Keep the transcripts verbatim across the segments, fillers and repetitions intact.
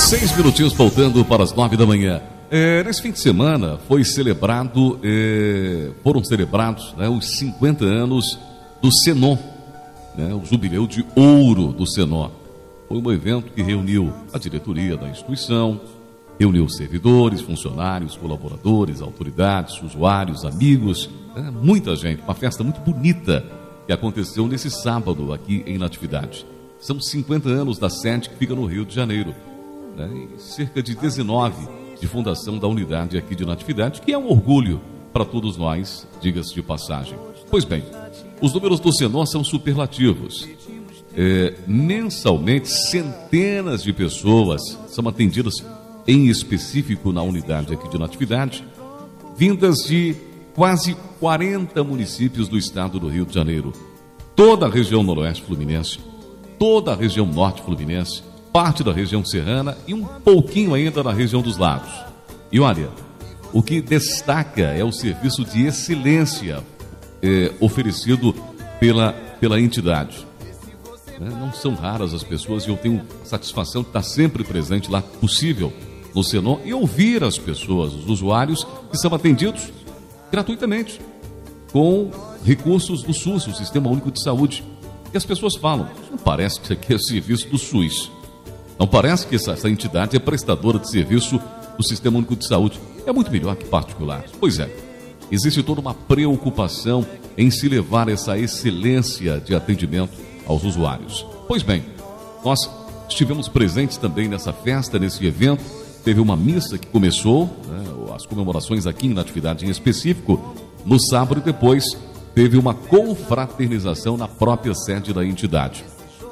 Seis minutinhos faltando para as nove da manhã. É, nesse fim de semana foi celebrado, é, foram celebrados, né, os cinquenta anos do Senon, né, o jubileu de ouro do Senon. Foi um evento que reuniu a diretoria da instituição, reuniu servidores, funcionários, colaboradores, autoridades, usuários, amigos, né, muita gente. Uma festa muito bonita que aconteceu nesse sábado aqui em Natividade. São cinquenta anos da sede que fica no Rio de Janeiro, né, e cerca de dezenove de fundação da unidade aqui de Natividade, que é um orgulho para todos nós, diga-se de passagem. Pois bem, os números do Senon são superlativos. É, mensalmente, centenas de pessoas são atendidas, em específico na unidade aqui de Natividade, vindas de quase quarenta municípios do estado do Rio de Janeiro, toda a região noroeste fluminense, toda a região norte fluminense, parte da região serrana e um pouquinho ainda na região dos lagos. E olha, o que destaca é o serviço de excelência é, oferecido pela, pela entidade. É, não são raras as pessoas e eu tenho a satisfação de estar sempre presente lá, possível, no Senon, e ouvir as pessoas, os usuários que são atendidos gratuitamente, com recursos do SUS, o Sistema Único de Saúde. E as pessoas falam, não parece que isso aqui é serviço do SUS. Não parece que essa, essa entidade é prestadora de serviço do Sistema Único de Saúde. É muito melhor que particular. Pois é, existe toda uma preocupação em se levar essa excelência de atendimento aos usuários. Pois bem, nós estivemos presentes também nessa festa, nesse evento. Teve uma missa que começou, né, as comemorações aqui em Natividade em específico, no sábado, e depois teve uma confraternização na própria sede da entidade.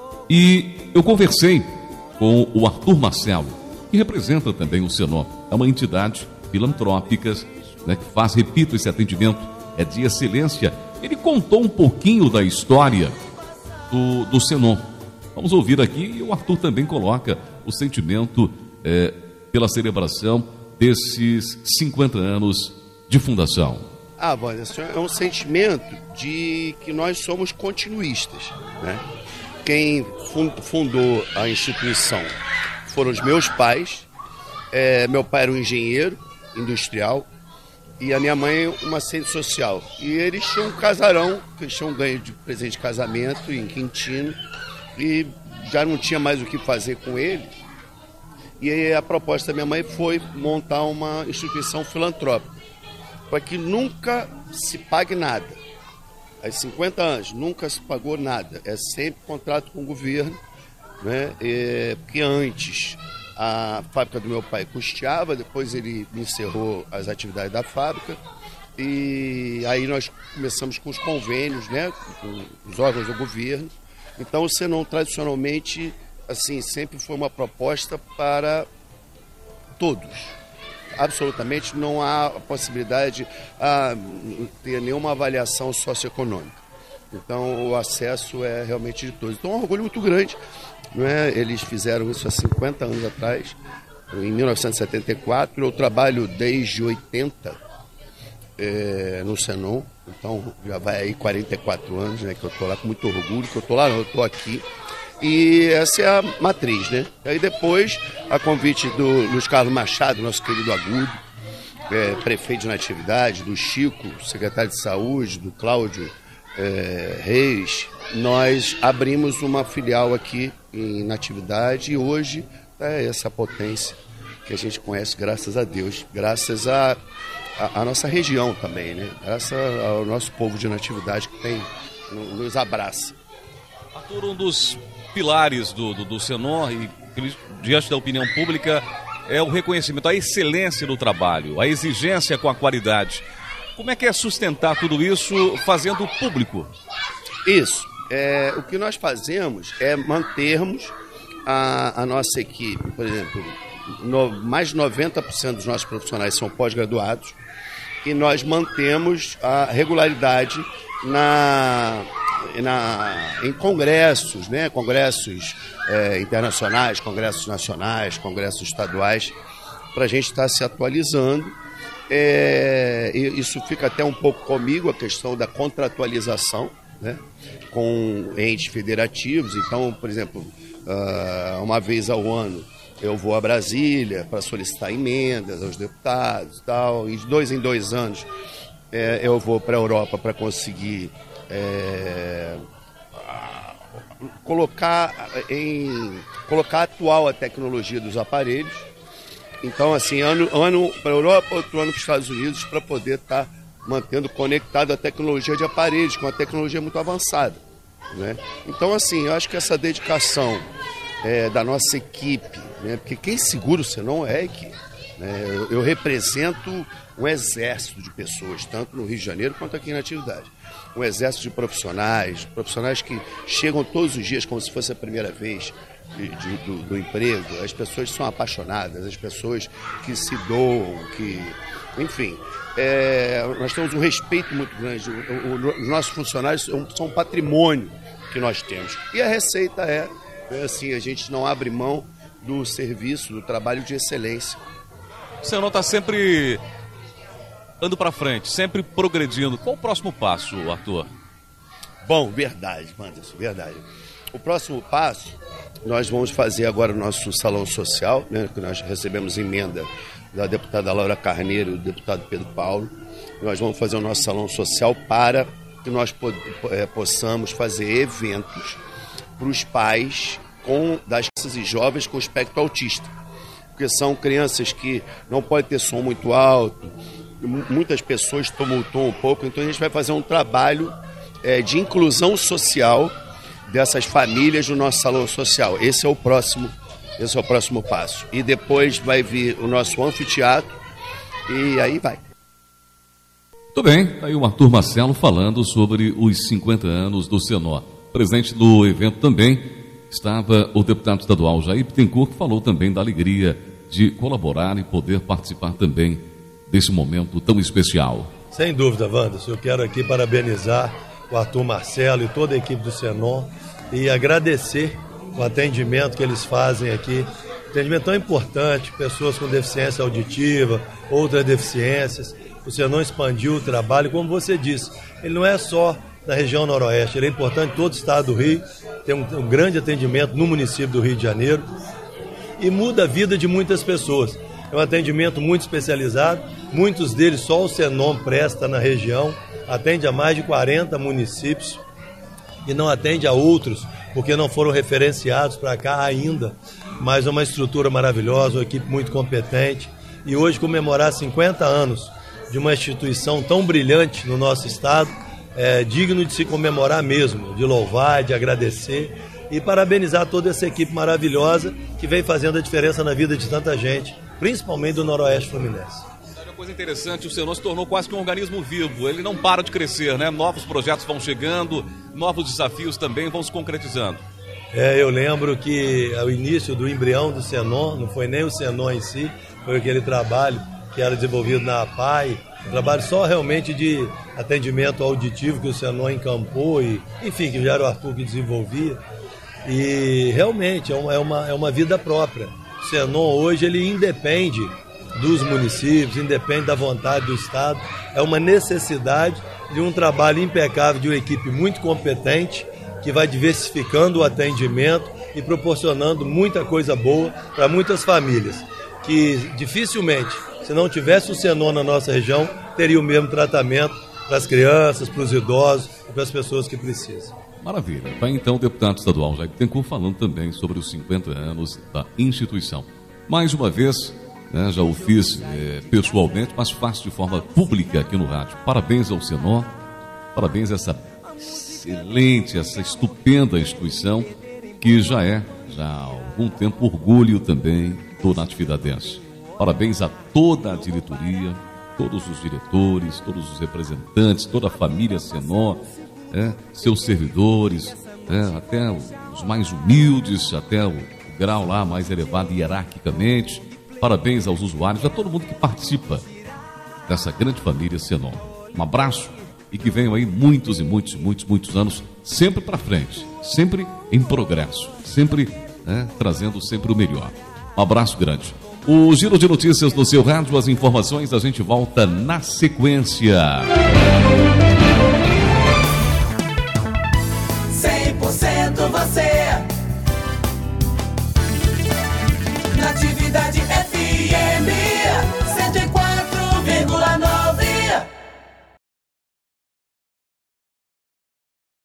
E eu conversei com o Arthur Marcelo, que representa também o Senon. É uma entidade filantrópica, né, que faz, repito, esse atendimento é de excelência. Ele contou um pouquinho da história do, do Senon. Vamos ouvir aqui, e o Arthur também coloca o sentimento é, pela celebração desses cinquenta anos de fundação. Ah, voz, é um sentimento de que nós somos continuistas, né? Quem fundou a instituição foram os meus pais. É, meu pai era um engenheiro industrial e a minha mãe uma assistente social. E eles tinham um casarão, que eles tinham ganho de presente de casamento em Quintino, e já não tinha mais o que fazer com ele. E aí a proposta da minha mãe foi montar uma instituição filantrópica, para que nunca se pague nada. Há cinquenta anos, nunca se pagou nada. É sempre contrato com o governo, né? É, porque antes a fábrica do meu pai custeava, depois ele encerrou as atividades da fábrica. E aí nós começamos com os convênios, né? Com os órgãos do governo. Então o Senon tradicionalmente, assim, sempre foi uma proposta para todos. Absolutamente não há possibilidade de ah, ter nenhuma avaliação socioeconômica. Então o acesso é realmente de todos. Então é um orgulho muito grande, não é? Eles fizeram isso há cinquenta anos atrás, em mil novecentos e setenta e quatro. Eu trabalho desde oitenta é, no Senon, então já vai aí quarenta e quatro anos, né, que eu estou lá com muito orgulho, que eu estou lá, não, eu estou aqui. E essa é a matriz, né? Aí depois, a convite do Luiz Carlos Machado, nosso querido Agudo, é, prefeito de Natividade, do Chico, secretário de Saúde, do Cláudio é, Reis, nós abrimos uma filial aqui em Natividade e hoje é essa potência que a gente conhece, graças a Deus, graças a, a, a nossa região também, né? Graças ao nosso povo de Natividade que tem, nos abraça. Arthur, um dos pilares do, do, do Senon, e diante da opinião pública, é o reconhecimento, a excelência do trabalho, a exigência com a qualidade. Como é que é sustentar tudo isso fazendo público? Isso. É, o que nós fazemos é mantermos a, a nossa equipe. Por exemplo, no, mais de noventa por cento dos nossos profissionais são pós-graduados e nós mantemos a regularidade na... Na, em congressos, né? Congressos é, internacionais, congressos nacionais, congressos estaduais, para a gente estar se atualizando. É, isso fica até um pouco comigo, a questão da contratualização, né? Com entes federativos. Então, por exemplo, uma vez ao ano eu vou a Brasília para solicitar emendas aos deputados e tal. E de dois em dois anos é, eu vou para a Europa para conseguir é, colocar, em, colocar atual a tecnologia dos aparelhos. Então, assim, ano, ano para a Europa, outro ano para os Estados Unidos, para poder estar tá mantendo conectado a tecnologia de aparelhos, com a tecnologia muito avançada, né? Então, assim, eu acho que essa dedicação é, da nossa equipe, né? Porque quem segura o Senon é a equipe, né? Eu, eu represento um exército de pessoas, tanto no Rio de Janeiro quanto aqui na atividade. Um exército de profissionais, profissionais que chegam todos os dias como se fosse a primeira vez de, de, do, do emprego. As pessoas são apaixonadas, as pessoas que se doam, que... Enfim, é, nós temos um respeito muito grande. O, o, os nossos funcionários são, são um patrimônio que nós temos. E a receita é, é assim, a gente não abre mão do serviço, do trabalho de excelência. O Senon está sempre andando para frente, sempre progredindo. Qual o próximo passo, Arthur? Bom, verdade, Anderson, verdade. O próximo passo, nós vamos fazer agora o nosso salão social, né, que nós recebemos emenda da deputada Laura Carneiro e do deputado Pedro Paulo. Nós vamos fazer o nosso salão social para que nós po é, possamos fazer eventos para os pais com, das crianças e jovens com espectro autista. Porque são crianças que não podem ter som muito alto, muitas pessoas tumultuam um pouco, então a gente vai fazer um trabalho é, de inclusão social dessas famílias no nosso salão social. Esse é o próximo Esse é o próximo passo. E depois vai vir o nosso anfiteatro e aí vai. Muito bem, aí o Arthur Marcelo falando sobre os cinquenta anos do Senon. Presente no evento também estava o deputado estadual Jair Bittencourt, que falou também da alegria de colaborar e poder participar também desse momento tão especial. Sem dúvida, Wanderson, eu quero aqui parabenizar o Arthur Marcelo e toda a equipe do Senon e agradecer o atendimento que eles fazem aqui, atendimento tão importante, pessoas com deficiência auditiva, outras deficiências. O Senon expandiu o trabalho, como você disse, ele não é só na região noroeste, ele é importante em todo o estado do Rio, tem um, um grande atendimento no município do Rio de Janeiro e muda a vida de muitas pessoas. É um atendimento muito especializado, muitos deles só o Senon presta na região, atende a mais de quarenta municípios e não atende a outros, porque não foram referenciados para cá ainda, mas é uma estrutura maravilhosa, uma equipe muito competente. E hoje comemorar cinquenta anos de uma instituição tão brilhante no nosso estado, é digno de se comemorar mesmo, de louvar, de agradecer e parabenizar toda essa equipe maravilhosa que vem fazendo a diferença na vida de tanta gente, principalmente do Noroeste Fluminense. Uma coisa interessante, o Senon se tornou quase que um organismo vivo, ele não para de crescer, né? Novos projetos vão chegando, novos desafios também vão se concretizando. É, eu lembro que ao início do embrião do Senon, não foi nem o Senon em si, foi aquele trabalho que era desenvolvido na A P A I, um trabalho só realmente de atendimento auditivo que o Senon encampou, e, enfim, que já era o Arthur que desenvolvia, e realmente é uma, é uma, é uma vida própria. O Senon hoje ele independe dos municípios, independe da vontade do Estado, é uma necessidade de um trabalho impecável de uma equipe muito competente que vai diversificando o atendimento e proporcionando muita coisa boa para muitas famílias que dificilmente, se não tivesse o Senon na nossa região, teria o mesmo tratamento para as crianças, para os idosos e para as pessoas que precisam. Maravilha. Vai então o deputado estadual Jair Bittencourt falando também sobre os cinquenta anos da instituição. Mais uma vez, né, já o fiz é, pessoalmente, mas faço de forma pública aqui no rádio. Parabéns ao Senon, parabéns a essa excelente, essa estupenda instituição que já é, já há algum tempo, orgulho também do natividadense. Parabéns a toda a diretoria, todos os diretores, todos os representantes, toda a família Senon, é, seus servidores, é, até os mais humildes, até o, o grau lá mais elevado hierarquicamente. Parabéns aos usuários, a todo mundo que participa dessa grande família Senon. Um abraço e que venham aí muitos e muitos, muitos, muitos anos sempre para frente, sempre em progresso, sempre é, trazendo sempre o melhor. Um abraço grande. O Giro de Notícias no seu rádio, as informações, a gente volta na sequência. cem por cento você.